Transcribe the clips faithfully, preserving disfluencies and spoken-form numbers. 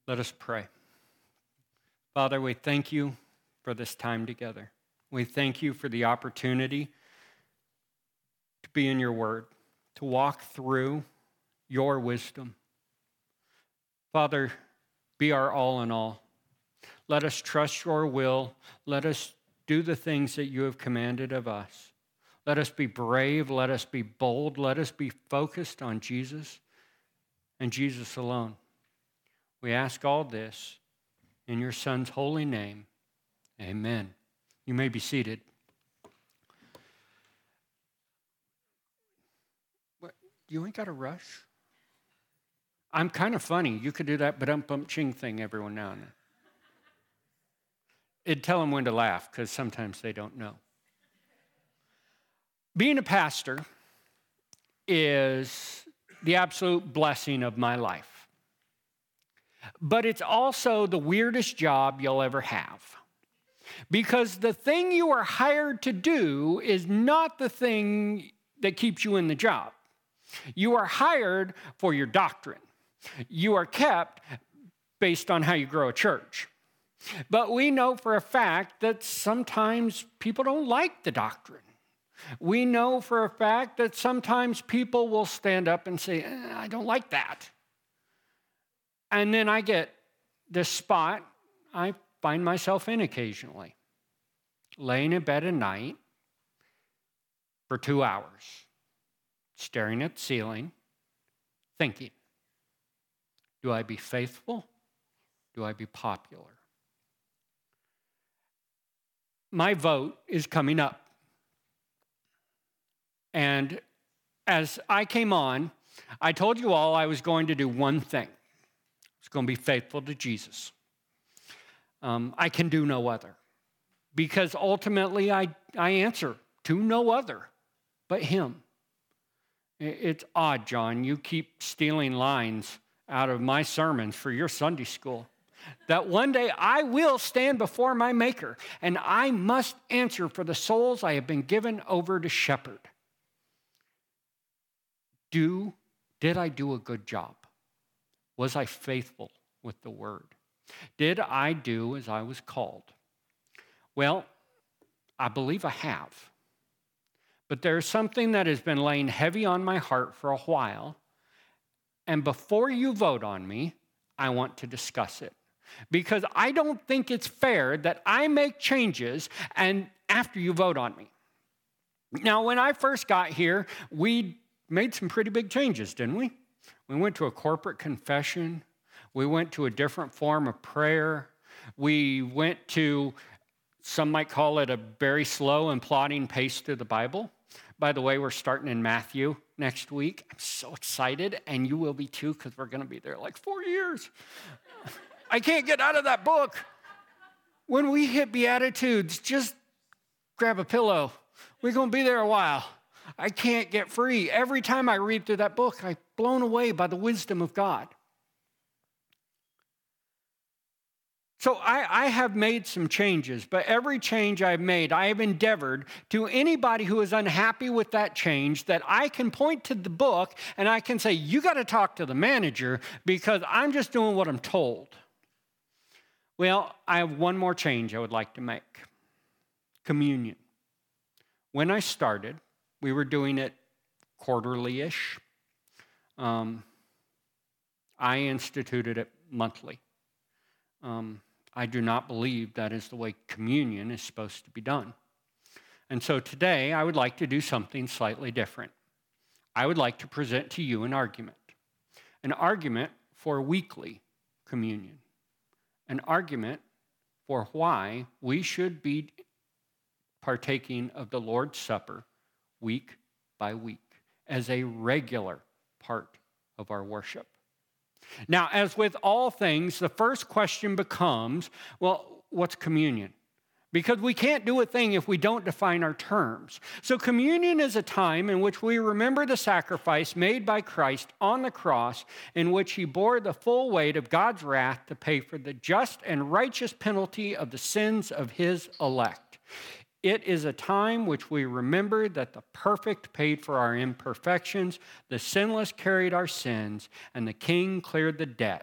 Let us pray. Father, we thank you for this time together. We thank you for the opportunity to be in your word, to walk through your wisdom. Father, be our all in all. Let us trust your will. Let us do the things that you have commanded of us. Let us be brave. Let us be bold. Let us be focused on Jesus and Jesus alone. We ask all this in your Son's holy name. Amen. You may be seated. What, you ain't got to rush. I'm kind of funny. You could do that ba-dum-bum-ching thing every now and then. It'd tell them when to laugh, because sometimes they don't know. Being a pastor is the absolute blessing of my life. But it's also the weirdest job you'll ever have. Because the thing you are hired to do is not the thing that keeps you in the job. You are hired for your doctrine. You are kept based on how you grow a church. But we know for a fact that sometimes people don't like the doctrine. We know for a fact that sometimes people will stand up and say, eh, I don't like that. And then I get this spot I find myself in occasionally, laying in bed at night for two hours, staring at the ceiling, thinking, do I be faithful? Do I be popular? My vote is coming up. And as I came on, I told you all I was going to do one thing. I was going to be faithful to Jesus. Um, I can do no other. Because ultimately I, I answer to no other but him. It's odd, John. You keep stealing lines out of my sermons for your Sunday school. That one day I will stand before my Maker, and I must answer for the souls I have been given over to shepherd. Do, did I do a good job? Was I faithful with the word? Did I do as I was called? Well, I believe I have. But there's something that has been laying heavy on my heart for a while, and before you vote on me, I want to discuss it. Because I don't think it's fair that I make changes and after you vote on me. Now, when I first got here, we made some pretty big changes, didn't we? We went to a corporate confession. We went to a different form of prayer. We went to, some might call it a very slow and plodding pace through the Bible. By the way, we're starting in Matthew next week. I'm so excited, and you will be too, because we're going to be there like four years. I can't get out of that book. When we hit Beatitudes, just grab a pillow. We're going to be there a while. I can't get free. Every time I read through that book, I'm blown away by the wisdom of God. So I, I have made some changes, but every change I've made, I have endeavored to anybody who is unhappy with that change that I can point to the book and I can say, you got to talk to the manager because I'm just doing what I'm told. Well, I have one more change I would like to make. Communion. When I started, we were doing it quarterly-ish. Um, I instituted it monthly. Um, I do not believe that is the way communion is supposed to be done. And so today, I would like to do something slightly different. I would like to present to you an argument. An argument for weekly communion. An argument for why we should be partaking of the Lord's Supper week by week as a regular part of our worship. Now, as with all things, the first question becomes, well, what's communion? Because we can't do a thing if we don't define our terms. So communion is a time in which we remember the sacrifice made by Christ on the cross, in which he bore the full weight of God's wrath to pay for the just and righteous penalty of the sins of his elect. It is a time which we remember that the perfect paid for our imperfections, the sinless carried our sins, and the King cleared the debt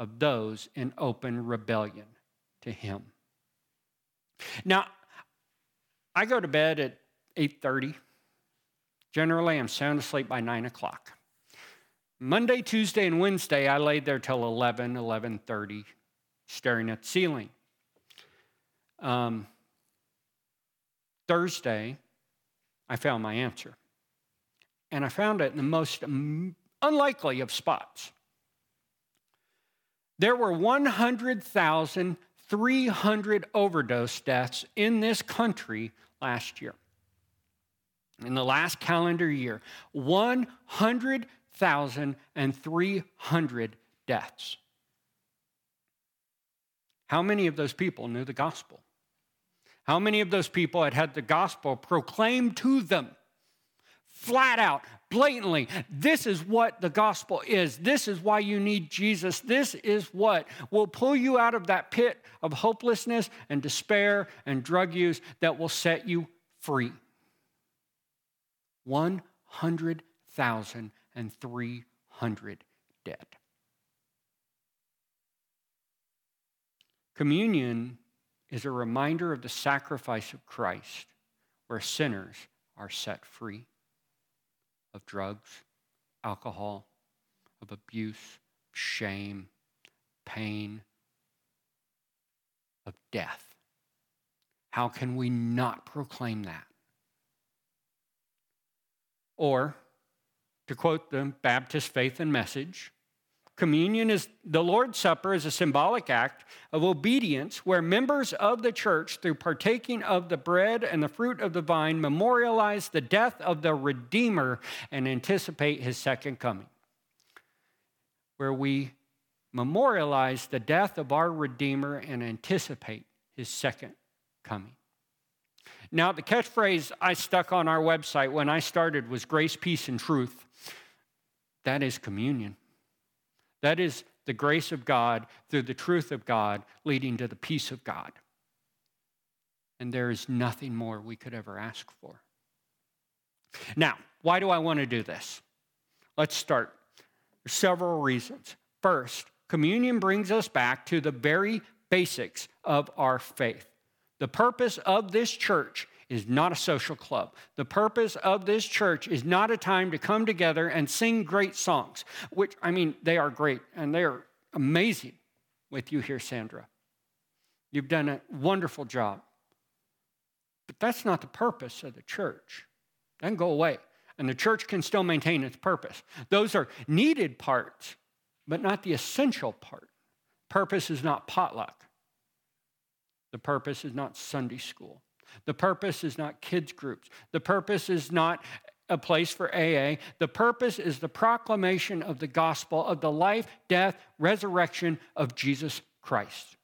of those in open rebellion to him. Now, I go to bed at eight thirty. Generally, I'm sound asleep by nine o'clock. Monday, Tuesday, and Wednesday, I laid there till eleven, eleven thirty, staring at the ceiling. Um, Thursday, I found my answer. And I found it in the most unlikely of spots. There were one hundred thousand three hundred overdose deaths in this country last year. In the last calendar year, one hundred thousand three hundred deaths. How many of those people knew the gospel? How many of those people had had the gospel proclaimed to them? Flat out, blatantly, this is what the gospel is. This is why you need Jesus. This is what will pull you out of that pit of hopelessness and despair and drug use that will set you free. one hundred thousand three hundred dead. Communion is a reminder of the sacrifice of Christ, where sinners are set free of drugs, alcohol, of abuse, shame, pain, of death. How can we not proclaim that? Or, to quote the Baptist Faith and Message, communion is the Lord's Supper is a symbolic act of obedience where members of the church, through partaking of the bread and the fruit of the vine, memorialize the death of the Redeemer and anticipate his second coming. Where we memorialize the death of our Redeemer and anticipate his second coming. Now, the catchphrase I stuck on our website when I started was grace, peace, and truth. That is communion. That is the grace of God through the truth of God leading to the peace of God. And there is nothing more we could ever ask for. Now, why do I want to do this? Let's start. There's several reasons. First, communion brings us back to the very basics of our faith. The purpose of this church is not a social club. The purpose of this church is not a time to come together and sing great songs, which, I mean, they are great, and they are amazing with you here, Sandra. You've done a wonderful job. But that's not the purpose of the church. It doesn't go away, and the church can still maintain its purpose. Those are needed parts, but not the essential part. Purpose is not potluck. The purpose is not Sunday school. The purpose is not kids groups. The purpose is not a place for A A. The purpose is the proclamation of the gospel of the life, death, resurrection of Jesus Christ.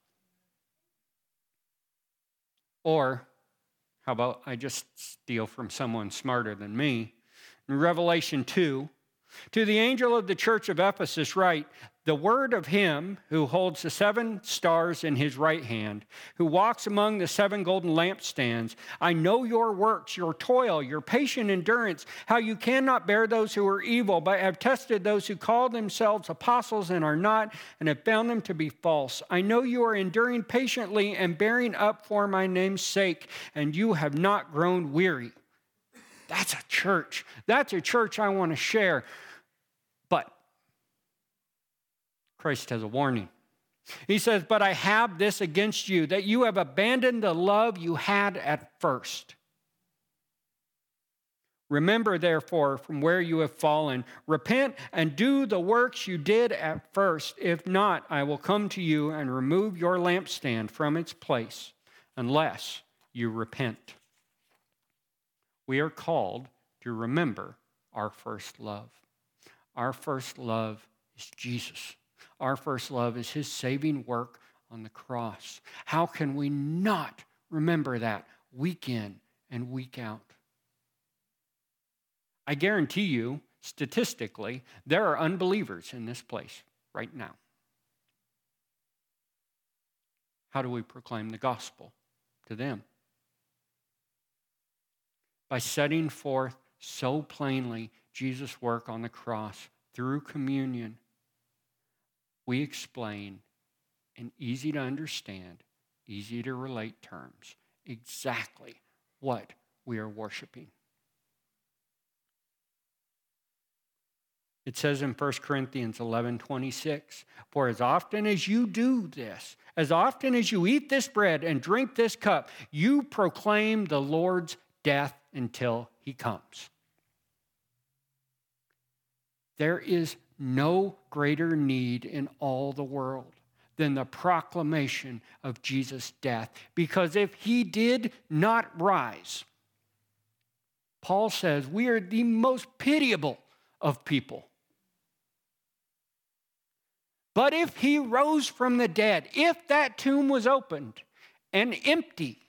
Or, how about I just steal from someone smarter than me? In Revelation two, to the angel of the church of Ephesus write, the word of him who holds the seven stars in his right hand, who walks among the seven golden lampstands. I know your works, your toil, your patient endurance, how you cannot bear those who are evil, but have tested those who call themselves apostles and are not, and have found them to be false. I know you are enduring patiently and bearing up for my name's sake, and you have not grown weary. That's a church. That's a church I want to share. But Christ has a warning. He says, but I have this against you, that you have abandoned the love you had at first. Remember, therefore, from where you have fallen, repent and do the works you did at first. If not, I will come to you and remove your lampstand from its place, unless you repent. We are called to remember our first love. Our first love is Jesus. Our first love is his saving work on the cross. How can we not remember that week in and week out? I guarantee you, statistically, there are unbelievers in this place right now. How do we proclaim the gospel to them? By setting forth so plainly Jesus' work on the cross through communion. we explain in easy to understand, easy to relate terms exactly what we are worshiping. It says in First Corinthians eleven twenty-six, for as often as you do this, as often as you eat this bread and drink this cup, you proclaim the Lord's death until he comes. There is no greater need in all the world than the proclamation of Jesus' death. Because if he did not rise, Paul says we are the most pitiable of people. But if he rose from the dead, if that tomb was opened and empty,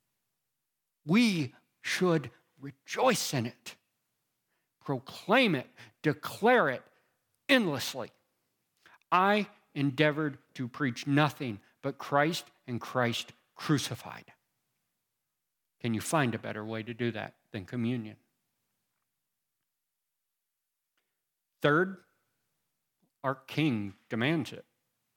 we should rejoice in it, proclaim it, declare it endlessly. I endeavored to preach nothing but Christ and Christ crucified. Can you find a better way to do that than communion? Third, our King demands it.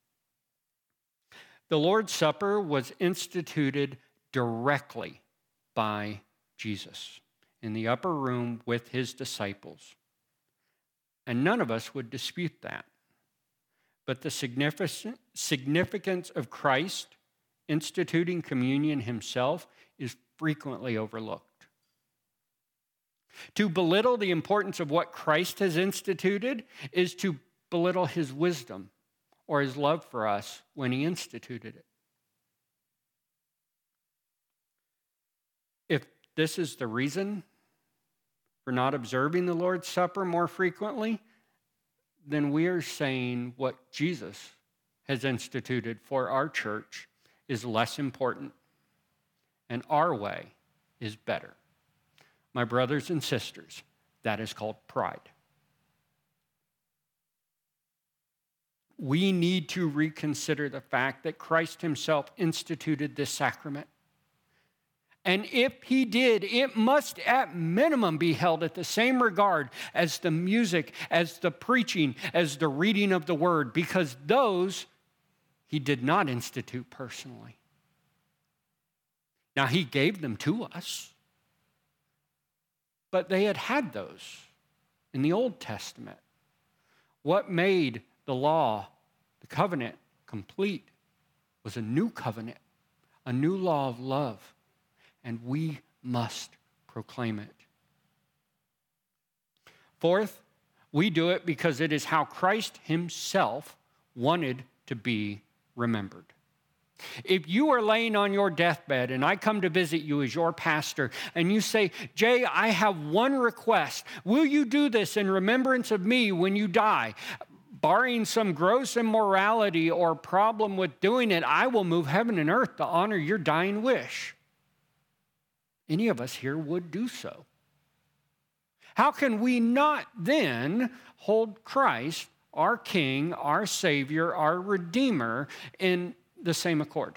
The Lord's Supper was instituted directly by Jesus in the upper room with his disciples. And none of us would dispute that. But the significance of Christ instituting communion himself is frequently overlooked. To belittle the importance of what Christ has instituted is to belittle his wisdom or his love for us when he instituted it. If this is the reason for not observing the Lord's Supper more frequently, then we are saying what Jesus has instituted for our church is less important and our way is better. My brothers and sisters, that is called pride. We need to reconsider the fact that Christ himself instituted this sacrament. And if he did, it must at minimum be held at the same regard as the music, as the preaching, as the reading of the word, because those he did not institute personally. Now, he gave them to us, but they had had those in the Old Testament. What made the law, the covenant, complete was a new covenant, a new law of love. And we must proclaim it. Fourth, we do it because it is how Christ himself wanted to be remembered. If you are laying on your deathbed and I come to visit you as your pastor and you say, Jay, I have one request. Will you do this in remembrance of me when you die? Barring some gross immorality or problem with doing it, I will move heaven and earth to honor your dying wish. Any of us here would do so. How can we not then hold Christ, our King, our Savior, our Redeemer, in the same accord?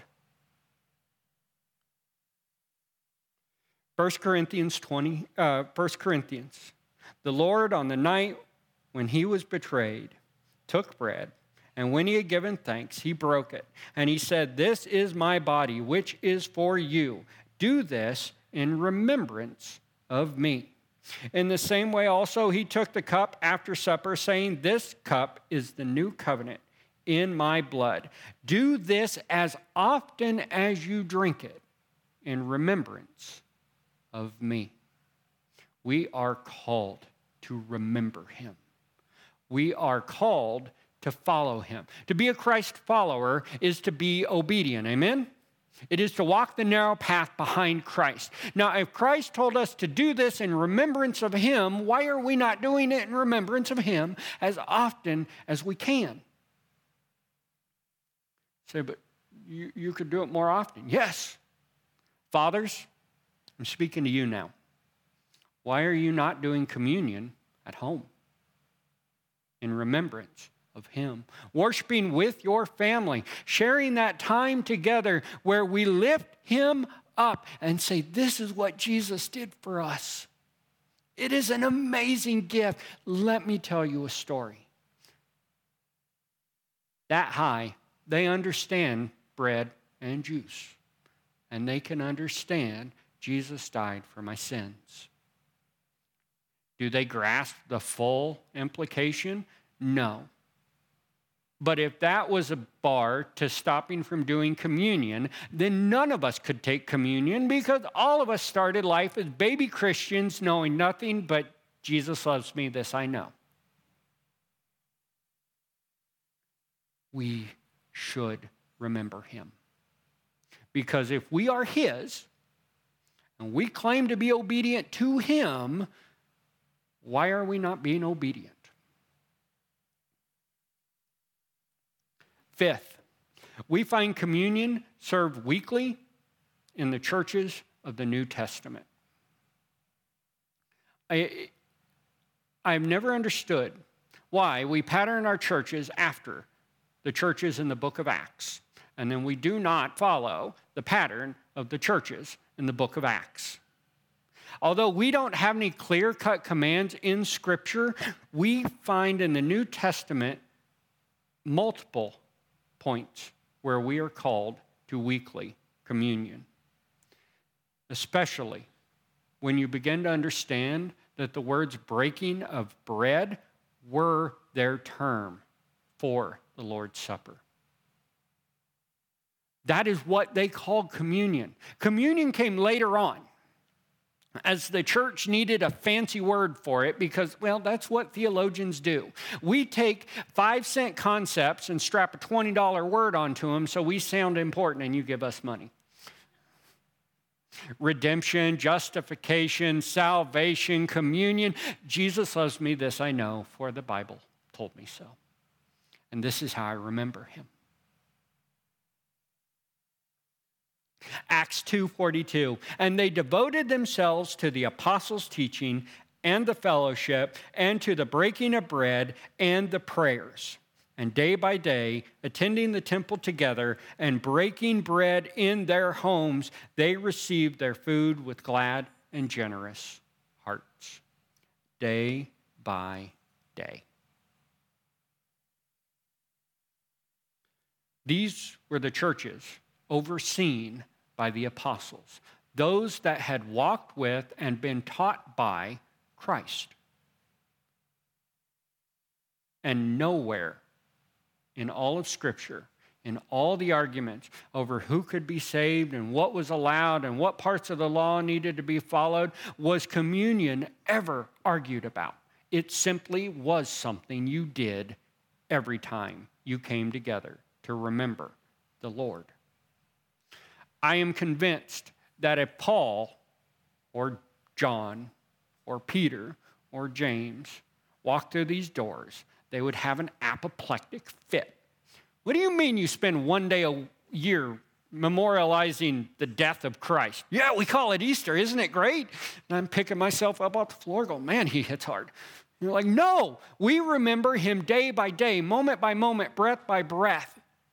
First Corinthians twenty, uh, First Corinthians. The Lord, on the night when he was betrayed, took bread, and when he had given thanks, he broke it. And he said, this is my body, which is for you. Do this in remembrance of me. In the same way also he took the cup after supper, saying, this cup is the new covenant in my blood. Do this as often as you drink it in remembrance of me. We are called to remember him. We are called to follow him. To be a Christ follower is to be obedient. Amen? It is to walk the narrow path behind Christ. Now, if Christ told us to do this in remembrance of him, why are we not doing it in remembrance of him as often as we can? Say, but you, you could do it more often. Yes. Fathers, I'm speaking to you now. Why are you not doing communion at home in remembrance of him? Worshiping with your family, sharing that time together where we lift him up and say, this is what Jesus did for us. It is an amazing gift. Let me tell you a story. that high, they understand bread and juice. And they can understand Jesus died for my sins. Do they grasp the full implication? No. But if that was a bar to stopping from doing communion, then none of us could take communion because all of us started life as baby Christians knowing nothing but Jesus loves me, this I know. We should remember him. Because if we are his, and we claim to be obedient to him, why are we not being obedient? Fifth, we find communion served weekly in the churches of the New Testament. I, I've never understood why we pattern our churches after the churches in the book of Acts, and then we do not follow the pattern of the churches in the book of Acts. Although we don't have any clear-cut commands in Scripture, we find in the New Testament multiple points where we are called to weekly communion. Especially when you begin to understand that the words breaking of bread were their term for the Lord's Supper. That is what they called communion. Communion came later on, as the church needed a fancy word for it because, well, that's what theologians do. We take five-cent concepts and strap a twenty dollar word onto them so we sound important and you give us money. Redemption, justification, salvation, communion. Jesus loves me, this I know, for the Bible told me so. And this is how I remember him. Acts two forty-two, and they devoted themselves to the apostles' teaching and the fellowship and to the breaking of bread and the prayers. And day by day, attending the temple together and breaking bread in their homes, they received their food with glad and generous hearts. Day by day. These were the churches overseen by the apostles, those that had walked with and been taught by Christ. And nowhere in all of Scripture, in all the arguments over who could be saved and what was allowed and what parts of the law needed to be followed, was communion ever argued about. It simply was something you did every time you came together to remember the Lord. I am convinced that if Paul or John or Peter or James walked through these doors, they would have an apoplectic fit. What do you mean you spend one day a year memorializing the death of Christ? Yeah, we call it Easter. Isn't it great? And I'm picking myself up off the floor going, man, he hits hard. You're like, no, we remember him day by day, moment by moment, breath by breath.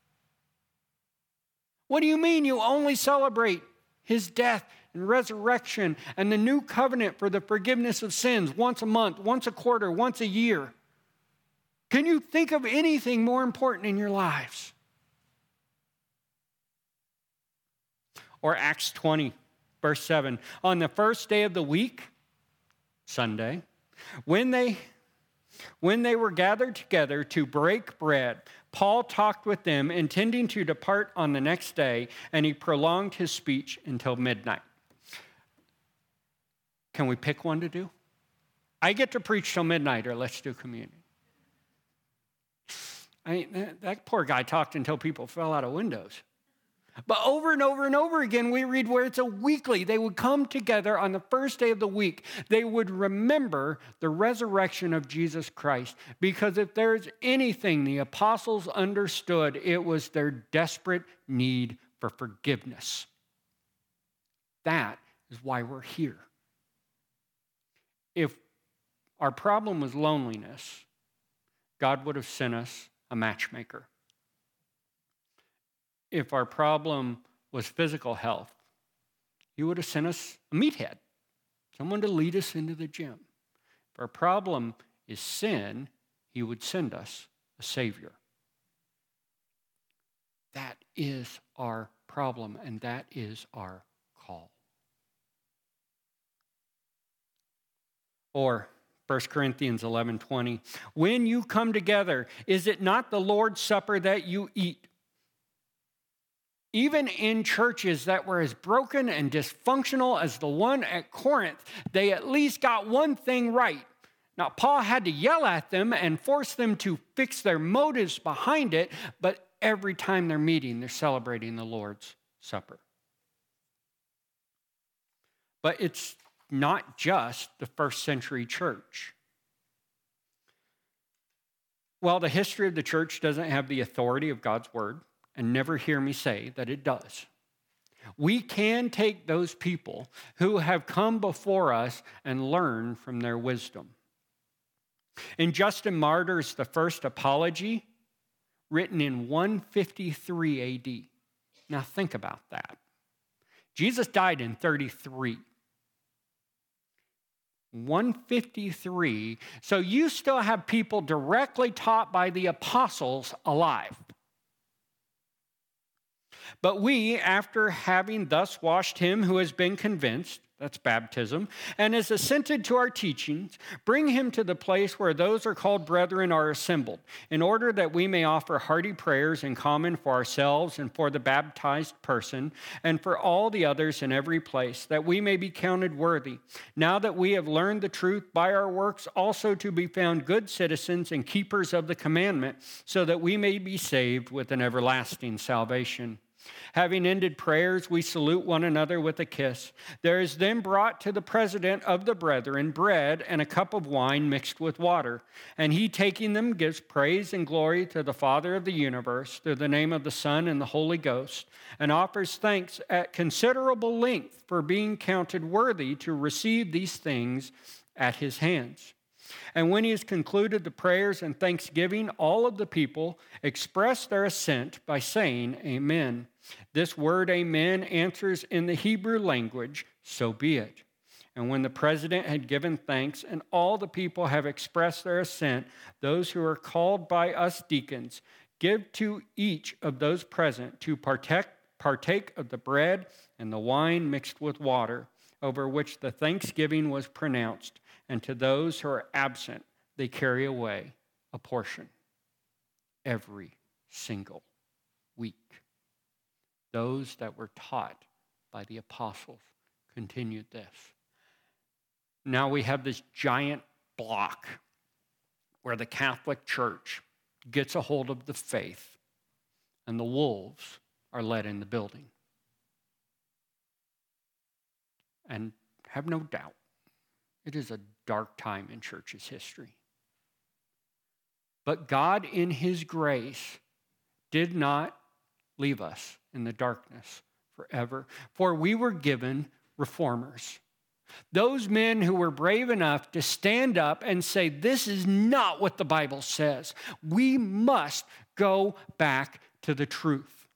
What do you mean you only celebrate his death and resurrection and the new covenant for the forgiveness of sins once a month, once a quarter, once a year? Can you think of anything more important in your lives? Or Acts twenty, verse seven. On the first day of the week, Sunday, when they, when they were gathered together to break bread, Paul talked with them, intending to depart on the next day, and he prolonged his speech until midnight. Can we pick one to do? I get to preach till midnight, or let's do communion. I mean, that, that poor guy talked until people fell out of windows. But over and over and over again, we read where it's a weekly. They would come together on the first day of the week. They would remember the resurrection of Jesus Christ. Because if there's anything the apostles understood, it was their desperate need for forgiveness. That is why we're here. If our problem was loneliness, God would have sent us a matchmaker. If our problem was physical health, he would have sent us a meathead, someone to lead us into the gym. If our problem is sin, he would send us a Savior. That is our problem, and that is our call. Or First Corinthians eleven twenty, when you come together, is it not the Lord's Supper that you eat? Even in churches that were as broken and dysfunctional as the one at Corinth, they at least got one thing right. Now, Paul had to yell at them and force them to fix their motives behind it, but every time they're meeting, they're celebrating the Lord's Supper. But it's not just the first century church. Well, the history of the church doesn't have the authority of God's word, and never hear me say that it does. We can take those people who have come before us and learn from their wisdom. In Justin Martyr's The First Apology, written in one fifty-three A D. Now think about that. Jesus died in thirty-three. one fifty-three, so you still have people directly taught by the apostles alive. But we, after having thus washed him who has been convinced, that's baptism, and has assented to our teachings, bring him to the place where those are called brethren are assembled, in order that we may offer hearty prayers in common for ourselves and for the baptized person, and for all the others in every place, that we may be counted worthy, now that we have learned the truth by our works, also to be found good citizens and keepers of the commandment, so that we may be saved with an everlasting salvation. Having ended prayers, we salute one another with a kiss. There is then brought to the president of the brethren bread and a cup of wine mixed with water. And he, taking them, gives praise and glory to the Father of the universe through the name of the Son and the Holy Ghost, and offers thanks at considerable length for being counted worthy to receive these things at his hands. And when he has concluded the prayers and thanksgiving, all of the people express their assent by saying, Amen. This word, amen, answers in the Hebrew language, so be it. And when the president had given thanks and all the people have expressed their assent, those who are called by us deacons give to each of those present to partake, partake of the bread and the wine mixed with water, over which the thanksgiving was pronounced. And to those who are absent, they carry away a portion every single week. Those that were taught by the apostles continued this. Now we have this giant block where the Catholic Church gets a hold of the faith, and the wolves are let in the building. And have no doubt, it is a dark time in church's history. But God, in his grace, did not leave us in the darkness forever, for we were given reformers. Those men who were brave enough to stand up and say, this is not what the Bible says. We must go back to the truth.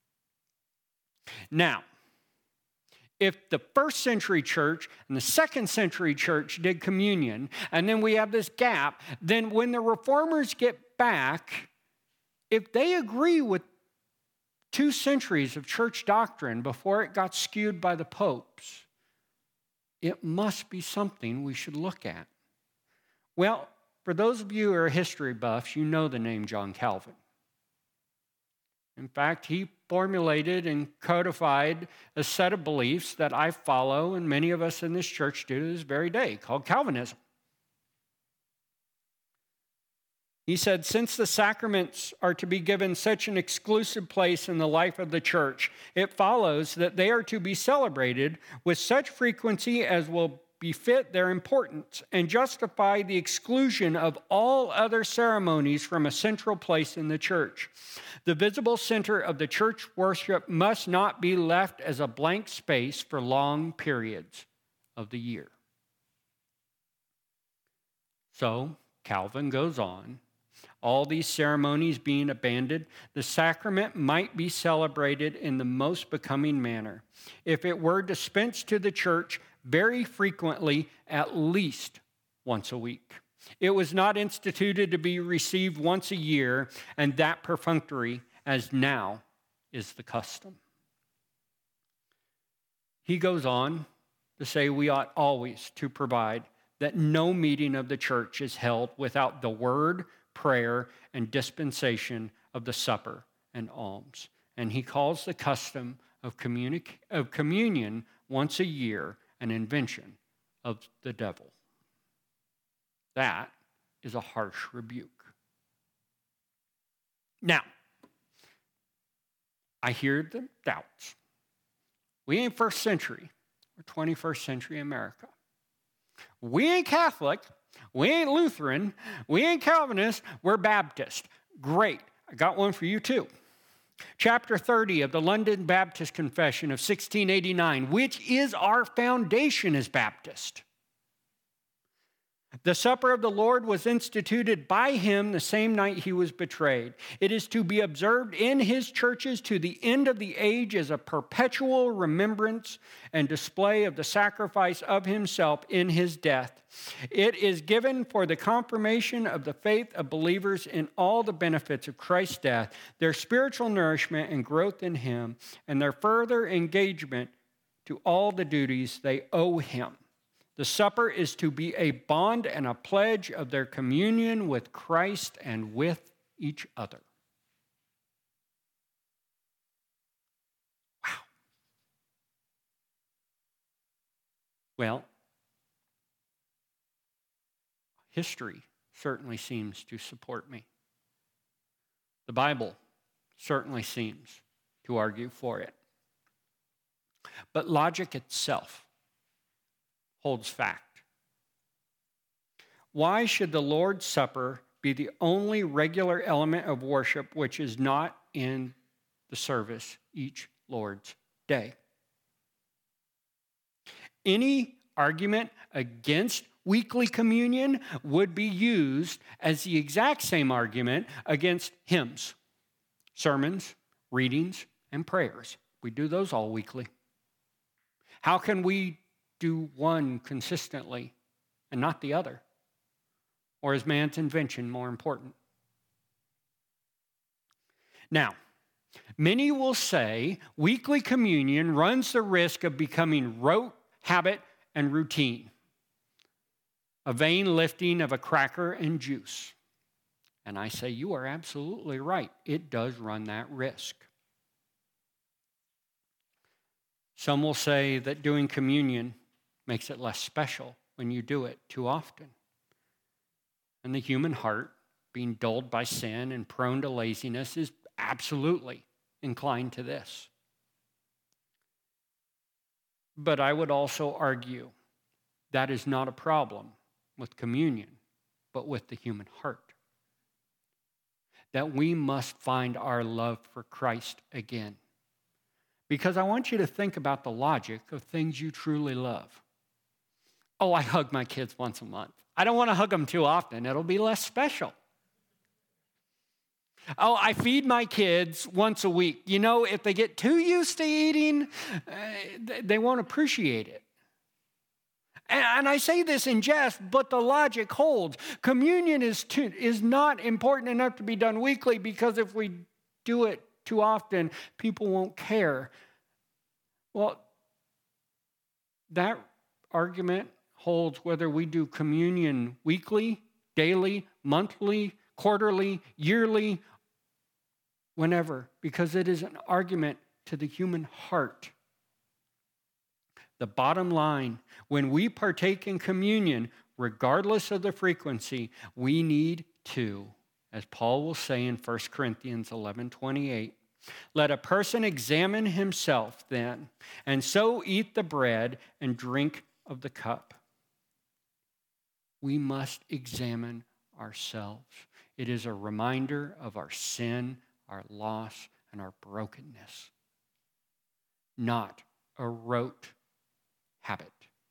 Now, if the first century church and the second century church did communion, and then we have this gap, then when the reformers get back, if they agree with two centuries of church doctrine before it got skewed by the popes, it must be something we should look at. Well, for those of you who are history buffs, you know the name John Calvin. In fact, he formulated and codified a set of beliefs that I follow, and many of us in this church do to this very day, called Calvinism. He said, since the sacraments are to be given such an exclusive place in the life of the church, it follows that they are to be celebrated with such frequency as will befit their importance and justify the exclusion of all other ceremonies from a central place in the church. The visible center of the church worship must not be left as a blank space for long periods of the year. So, Calvin goes on. All these ceremonies being abandoned, the sacrament might be celebrated in the most becoming manner. If it were dispensed to the church very frequently, at least once a week. It was not instituted to be received once a year, and that perfunctory as now is the custom. He goes on to say we ought always to provide that no meeting of the church is held without the word, prayer, and dispensation of the supper and alms. And he calls the custom of, communi- of communion once a year an invention of the devil. That is a harsh rebuke. Now, I hear the doubts. We ain't first century. We're twenty-first century America. We ain't Catholic. We ain't Lutheran. We ain't Calvinist. We're Baptist. Great. I got one for you too. Chapter thirty of the London Baptist Confession of sixteen eighty-nine, which is our foundation as Baptist. The supper of the Lord was instituted by him the same night he was betrayed. It is to be observed in his churches to the end of the age as a perpetual remembrance and display of the sacrifice of himself in his death. It is given for the confirmation of the faith of believers in all the benefits of Christ's death, their spiritual nourishment and growth in him, and their further engagement to all the duties they owe him. The supper is to be a bond and a pledge of their communion with Christ and with each other. Wow. Well, history certainly seems to support me. The Bible certainly seems to argue for it. But logic itself holds fact. Why should the Lord's Supper be the only regular element of worship which is not in the service each Lord's Day? Any argument against weekly communion would be used as the exact same argument against hymns, sermons, readings, and prayers. We do those all weekly. How can we do one consistently and not the other? Or is man's invention more important? Now, many will say weekly communion runs the risk of becoming rote, habit, and routine, a vain lifting of a cracker and juice. And I say, you are absolutely right. It does run that risk. Some will say that doing communion makes it less special when you do it too often. And the human heart, being dulled by sin and prone to laziness, is absolutely inclined to this. But I would also argue that is not a problem with communion, but with the human heart. That we must find our love for Christ again. Because I want you to think about the logic of things you truly love. Oh, I hug my kids once a month. I don't want to hug them too often. It'll be less special. Oh, I feed my kids once a week. You know, if they get too used to eating, uh, they won't appreciate it. And, and I say this in jest, but the logic holds. Communion is, too, is not important enough to be done weekly, because if we do it too often, people won't care. Well, that argument holds whether we do communion weekly, daily, monthly, quarterly, yearly, whenever, because it is an argument to the human heart. The bottom line, when we partake in communion, regardless of the frequency, we need to, as Paul will say in First Corinthians eleven twenty-eight, let a person examine himself then, and so eat the bread and drink of the cup. We must examine ourselves. It is a reminder of our sin, our loss, and our brokenness, not a rote habit.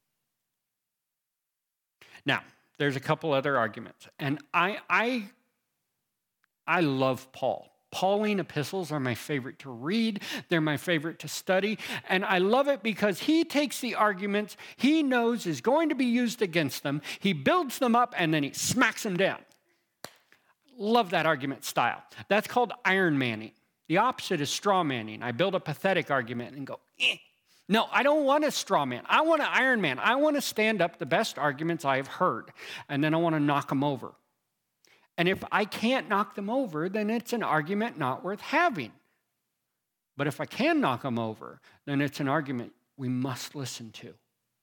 Now, there's a couple other arguments, and I, I, I love Paul. Pauline epistles are my favorite to read. They're my favorite to study. And I love it because he takes the arguments he knows is going to be used against them, he builds them up, and then he smacks them down. Love that argument style. That's called Iron Manning. The opposite is straw manning. I build a pathetic argument and go, eh. No, I don't want a straw man. I want an Iron Man. I want to stand up the best arguments I have heard, and then I want to knock them over. And if I can't knock them over, then it's an argument not worth having. But if I can knock them over, then it's an argument we must listen to.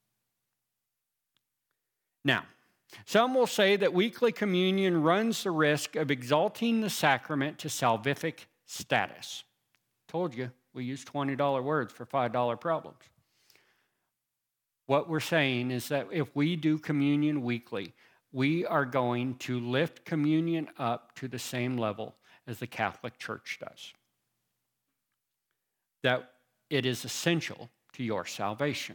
Now, some will say that weekly communion runs the risk of exalting the sacrament to salvific status. Told you, we use twenty dollar words for five dollar problems. What we're saying is that if we do communion weekly, we are going to lift communion up to the same level as the Catholic Church does. That it is essential to your salvation.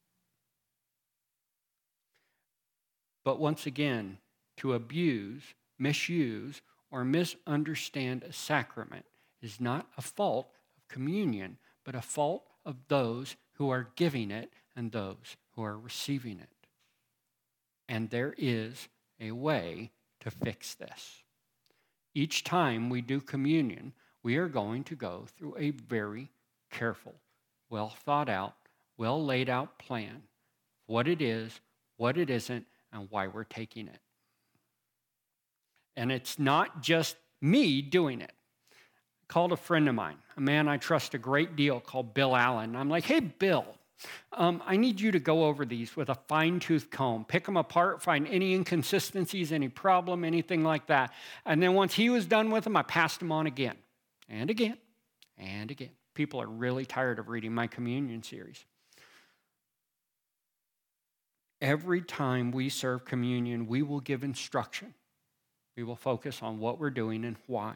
But once again, to abuse, misuse, or misunderstand a sacrament is not a fault of communion, but a fault of those who are giving it and those who are receiving it. And there is a way to fix this. Each time we do communion, we are going to go through a very careful, well thought out, well laid out plan. What it is, what it isn't, and why we're taking it. And it's not just me doing it. I called a friend of mine, a man I trust a great deal called Bill Allen. I'm like, hey, Bill, um, I need you to go over these with a fine-tooth comb, pick them apart, find any inconsistencies, any problem, anything like that. And then once he was done with them, I passed them on again and again and again. People are really tired of reading my communion series. Every time we serve communion, we will give instruction. We will focus on what we're doing and why.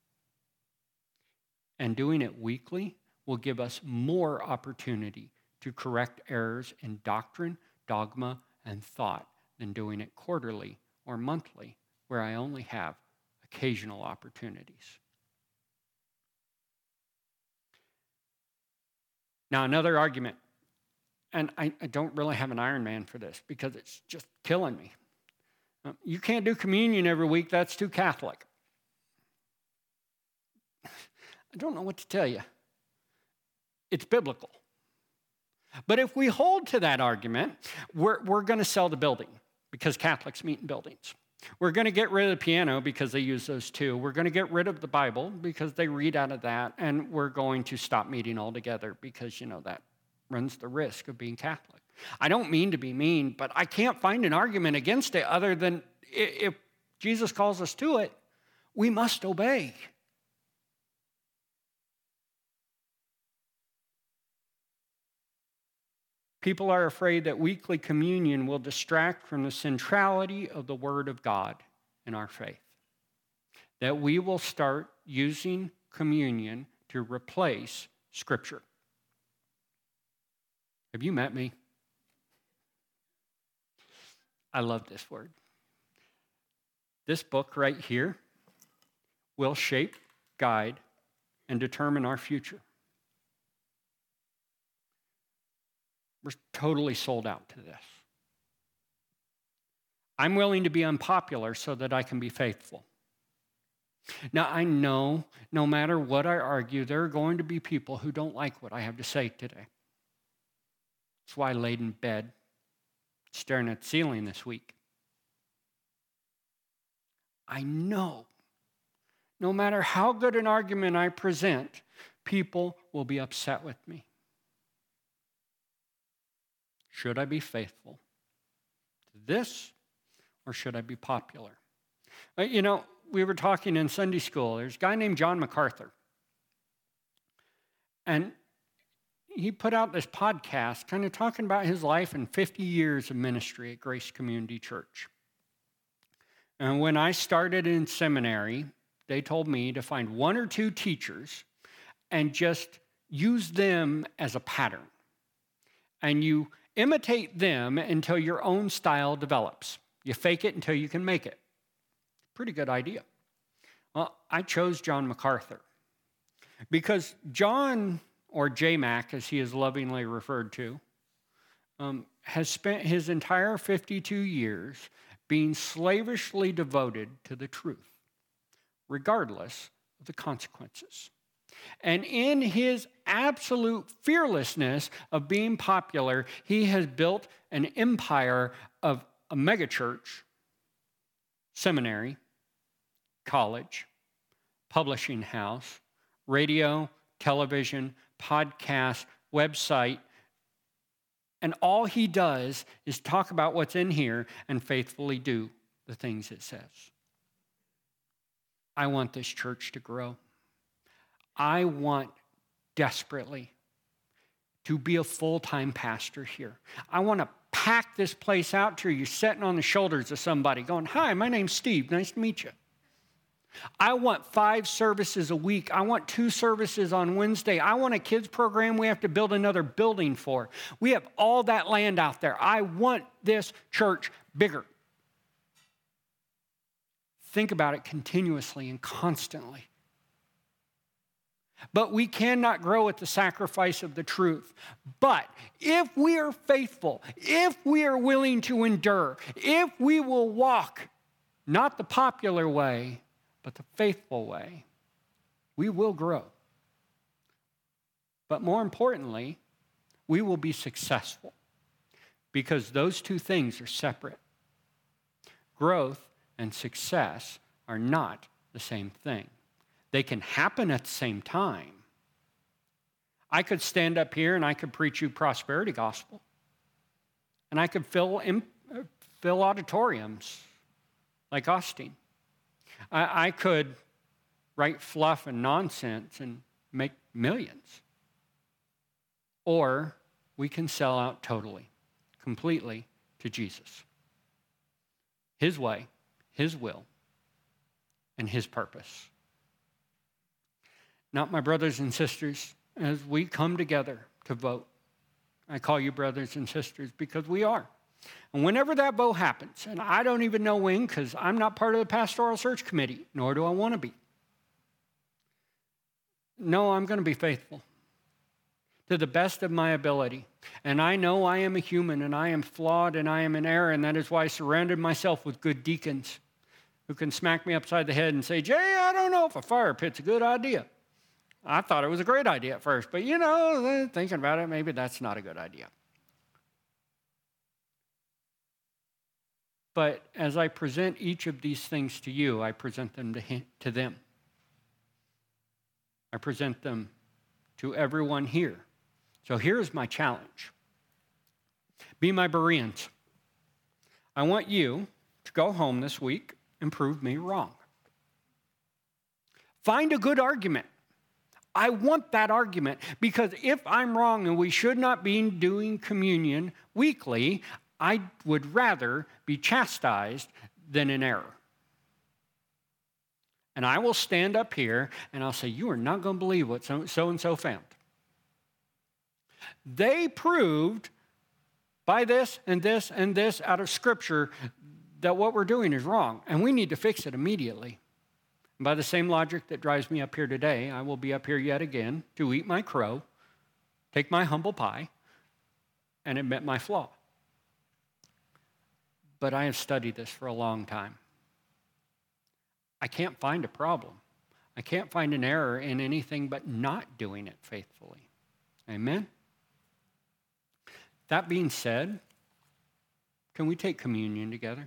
And doing it weekly will give us more opportunity to correct errors in doctrine, dogma, and thought than doing it quarterly or monthly, where I only have occasional opportunities. Now, another argument. And I, I don't really have an Iron Man for this because it's just killing me. Um, you can't do communion every week. That's too Catholic. I don't know what to tell you. It's biblical. But if we hold to that argument, we're, we're going to sell the building because Catholics meet in buildings. We're going to get rid of the piano because they use those too. We're going to get rid of the Bible because they read out of that. And we're going to stop meeting altogether because, you know, that runs the risk of being Catholic. I don't mean to be mean, but I can't find an argument against it other than if Jesus calls us to it, we must obey. People are afraid that weekly communion will distract from the centrality of the Word of God in our faith. That we will start using communion to replace Scripture. Have you met me? I love this word. This book right here will shape, guide, and determine our future. We're totally sold out to this. I'm willing to be unpopular so that I can be faithful. Now, I know no matter what I argue, there are going to be people who don't like what I have to say today. That's why I laid in bed staring at the ceiling this week. I know no matter how good an argument I present, people will be upset with me. Should I be faithful to this or should I be popular? You know, we were talking in Sunday school. There's a guy named John MacArthur. And he put out this podcast kind of talking about his life and fifty years of ministry at Grace Community Church. And when I started in seminary, they told me to find one or two teachers and just use them as a pattern. And you imitate them until your own style develops. You fake it until you can make it. Pretty good idea. Well, I chose John MacArthur because John, or J Mac, as he is lovingly referred to, um, has spent his entire fifty-two years being slavishly devoted to the truth, regardless of the consequences. And in his absolute fearlessness of being popular, he has built an empire of a megachurch, seminary, college, publishing house, radio, television, podcast, website. And all he does is talk about what's in here and faithfully do the things it says. I want this church to grow. I want desperately to be a full-time pastor here. I want to pack this place out to you, sitting on the shoulders of somebody going, "Hi, my name's Steve. Nice to meet you." I want five services a week. I want two services on Wednesday. I want a kids program we have to build another building for. We have all that land out there. I want this church bigger. Think about it continuously and constantly. But we cannot grow at the sacrifice of the truth. But if we are faithful, if we are willing to endure, if we will walk not the popular way, but the faithful way, we will grow. But more importantly, we will be successful, because those two things are separate. Growth and success are not the same thing. They can happen at the same time. I could stand up here and I could preach you prosperity gospel. And I could fill, fill auditoriums like Austin. I, I could write fluff and nonsense and make millions. Or we can sell out totally, completely to Jesus. His way, his will, and his purpose. Not my brothers and sisters, as we come together to vote. I call you brothers and sisters because we are. And whenever that vote happens, and I don't even know when because I'm not part of the pastoral search committee, nor do I want to be. No, I'm going to be faithful to the best of my ability. And I know I am a human, and I am flawed, and I am in error, and that is why I surrounded myself with good deacons who can smack me upside the head and say, "Jay, I don't know if a fire pit's a good idea. I thought it was a great idea at first, but you know, thinking about it, maybe that's not a good idea." But as I present each of these things to you, I present them to, him, to them. I present them to everyone here. So here's my challenge. Be my Bereans. I want you to go home this week and prove me wrong. Find a good argument. I want that argument, because if I'm wrong and we should not be doing communion weekly, I would rather be chastised than in error. And I will stand up here and I'll say, "You are not going to believe what so-and-so found. They proved by this and this and this out of Scripture that what we're doing is wrong, and we need to fix it immediately." And by the same logic that drives me up here today, I will be up here yet again to eat my crow, take my humble pie, and admit my flaw. But I have studied this for a long time. I can't find a problem. I can't find an error in anything but not doing it faithfully. Amen? That being said, can we take communion together?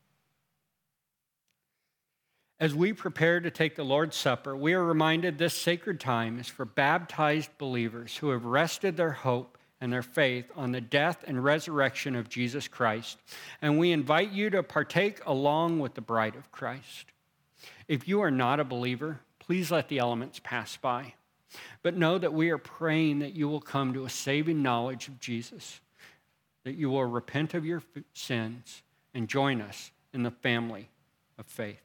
As we prepare to take the Lord's Supper, we are reminded this sacred time is for baptized believers who have rested their hope and their faith on the death and resurrection of Jesus Christ. And we invite you to partake along with the bride of Christ. If you are not a believer, please let the elements pass by. But know that we are praying that you will come to a saving knowledge of Jesus, that you will repent of your sins and join us in the family of faith.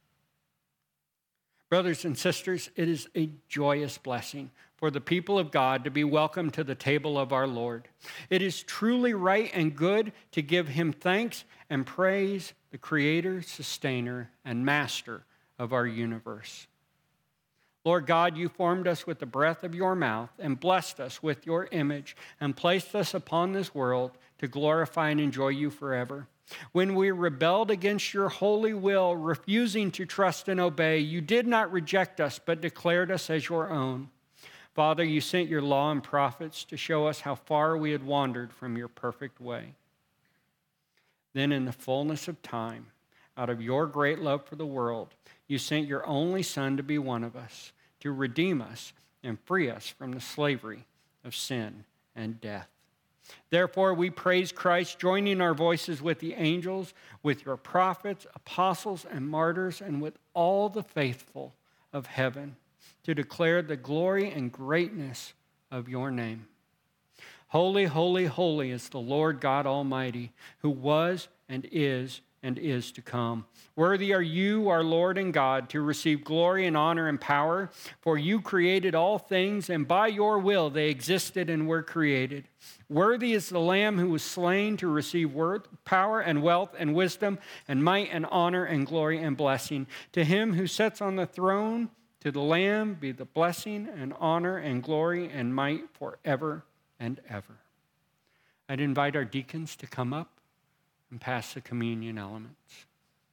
Brothers and sisters, it is a joyous blessing for the people of God to be welcomed to the table of our Lord. It is truly right and good to give him thanks and praise, the creator, sustainer, and master of our universe. Lord God, you formed us with the breath of your mouth and blessed us with your image and placed us upon this world to glorify and enjoy you forever. When we rebelled against your holy will, refusing to trust and obey, you did not reject us, but declared us as your own. Father, you sent your law and prophets to show us how far we had wandered from your perfect way. Then in the fullness of time, out of your great love for the world, you sent your only Son to be one of us, to redeem us and free us from the slavery of sin and death. Therefore, we praise Christ, joining our voices with the angels, with your prophets, apostles, and martyrs, and with all the faithful of heaven, to declare the glory and greatness of your name. Holy, holy, holy is the Lord God Almighty, who was and is and is to come. Worthy are you, our Lord and God, to receive glory and honor and power, for you created all things, and by your will they existed and were created. Worthy is the Lamb who was slain to receive worth, power and wealth and wisdom and might and honor and glory and blessing. To him who sits on the throne, to the Lamb be the blessing and honor and glory and might forever and ever. I'd invite our deacons to come up and pass the communion elements.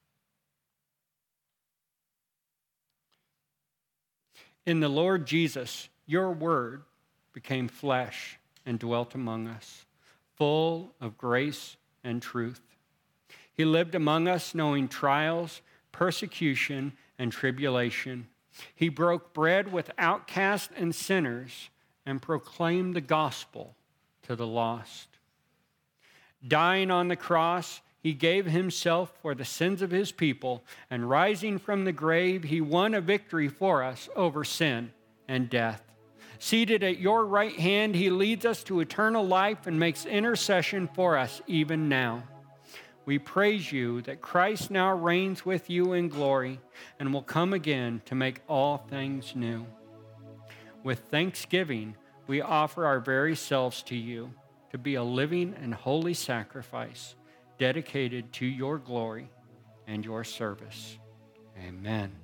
In the Lord Jesus, your word became flesh and dwelt among us, full of grace and truth. He lived among us, knowing trials, persecution, and tribulation. He broke bread with outcasts and sinners and proclaimed the gospel to the lost. Dying on the cross, he gave himself for the sins of his people, and rising from the grave, he won a victory for us over sin and death. Seated at your right hand, he leads us to eternal life and makes intercession for us even now. We praise you that Christ now reigns with you in glory and will come again to make all things new. With thanksgiving, we offer our very selves to you, to be a living and holy sacrifice dedicated to your glory and your service. Amen.